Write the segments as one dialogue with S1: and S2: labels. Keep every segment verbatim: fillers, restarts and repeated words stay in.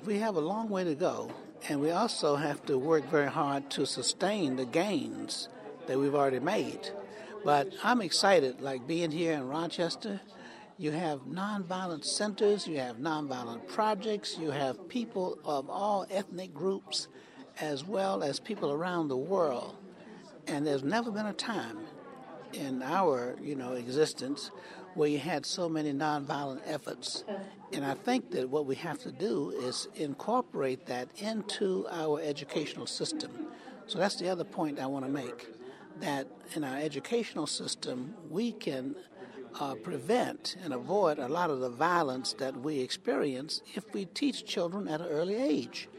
S1: we have a long way to go, and we also have to work very hard to sustain the gains that we've already made. But I'm excited, like being here in Rochester. You have nonviolent centers, you have nonviolent projects, you have people of all ethnic groups as well as people around the world. And there's never been a time in our, you know, existence where you had so many nonviolent efforts. And I think that what we have to do is incorporate that into our educational system. So that's the other point I want to make, that in our educational system, we can uh, prevent and avoid a lot of the violence that we experience if we teach children at an early age.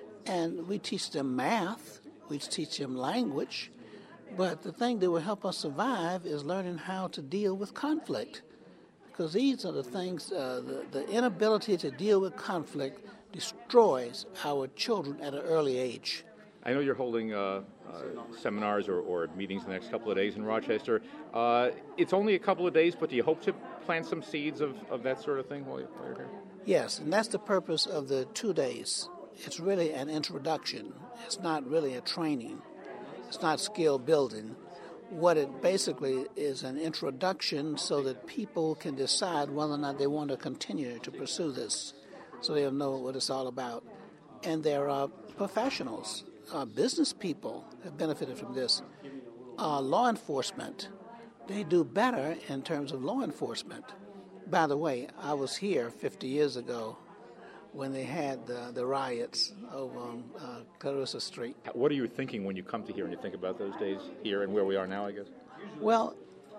S1: And we teach them math, we teach them language, but the thing that will help us survive is learning how to deal with conflict. Because these are the things, uh, the, the inability to deal with conflict destroys our children at an early age.
S2: I know you're holding uh, uh, seminars or, or meetings the next couple of days in Rochester. Uh, it's only a couple of days, but do you hope to plant some seeds of, of that sort of thing while, you, while you're here?
S1: Yes, and that's the purpose of the two days. It's really an introduction. It's not really a training. It's not skill building. What it basically is an introduction so that people can decide whether or not they want to continue to pursue this, so they'll know what it's all about. And there are professionals, uh, business people have benefited from this. Uh, law enforcement, they do better in terms of law enforcement. By the way, I was here fifty years ago when they had the, the riots over on uh, Clarissa Street.
S2: What are you thinking when you come to here and you think about those days here and where we are now, I guess?
S1: Well,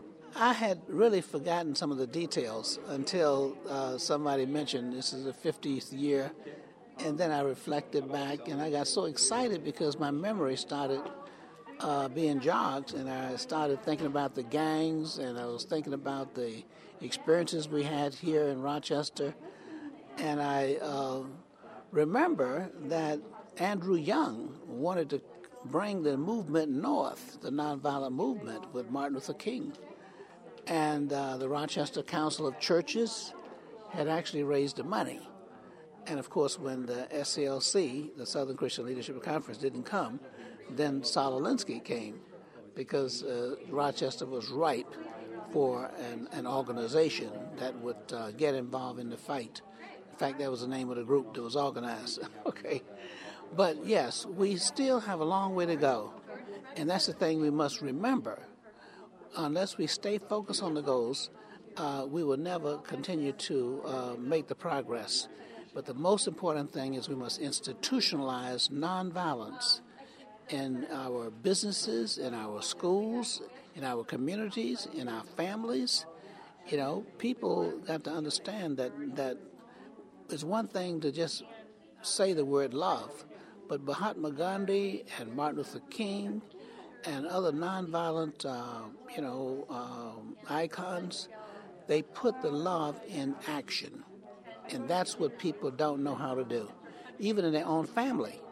S1: I had really forgotten some of the details until uh, somebody mentioned this is the fiftieth year, and then I reflected back, and I got so excited because my memory started uh, being jogged, and I started thinking about the gangs, and I was thinking about the experiences we had here in Rochester. And I uh, remember that Andrew Young wanted to bring the movement north, the nonviolent movement, with Martin Luther King. And uh, the Rochester Council of Churches had actually raised the money. And, of course, when the S C L C, the Southern Christian Leadership Conference, didn't come, then Saul Alinsky came because uh, Rochester was ripe for an, an organization that would uh, get involved in the fight. In fact, that was the name of the group that was organized. Okay. But, yes, we still have a long way to go. And that's the thing we must remember. Unless we stay focused on the goals, uh, we will never continue to uh, make the progress. But the most important thing is we must institutionalize nonviolence in our businesses, in our schools, in our communities, in our families. You know, people got to understand that that it's one thing to just say the word love, but Mahatma Gandhi and Martin Luther King and other nonviolent, uh, you know, um, icons, they put the love in action. And that's what people don't know how to do, even in their own family.